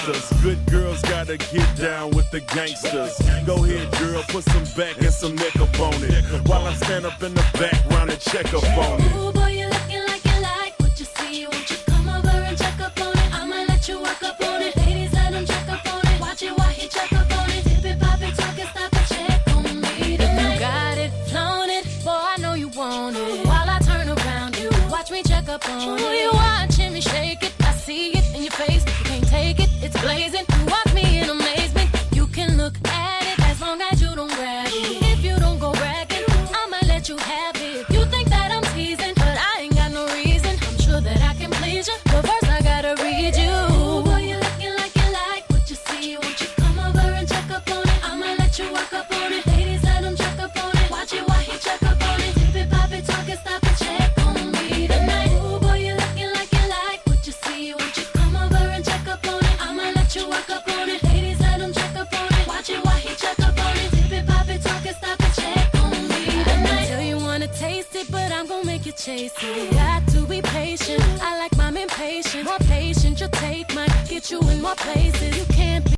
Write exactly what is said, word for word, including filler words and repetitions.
pranksters. Good girls gotta get down with the gangsters. Go ahead, girl, put some back and some neck up on it. While I stand up in the background and check up on it. Ooh, boy, you looking like you like what you see. Won't you come over and check up on it? I'ma let you work up on it. Ladies, let him check up on it. Watch it while he check up on it. Dip it, pop it, talk it, stop it, check on me tonight. You got it, flown it, boy, I know you want it. While I turn around, you watch me check up on it. You watching me shake it, I see it in your face. You can't take it, it's blazing. You watch me in amazement. You can look at it as long as you don't grab it. If you don't go bragging, I'ma let you have it. You think that I'm teasing, but I ain't got no reason. I'm sure that I can please you, but first I gotta read you. Ooh, boy, you looking like you like what you see. Won't you come over and check up on it? I'ma let you work up on it. Ladies, let him check up on it. Watch it while he check up on it. Dip it, pop it, talk it, stop it, check on me tonight. Ooh, boy, you looking like you like what you see. Won't you come over and check up on it? I'ma let you work up on it. Ladies, let him check up on it. Watch it while he check up on it. Dip it, pop it, talk it, stop it, check on me tonight. I tell you wanna taste it, but I'm gonna make you chase it. Got to be patient. I like mine impatient. More patient, your take might get you in more places. You can't be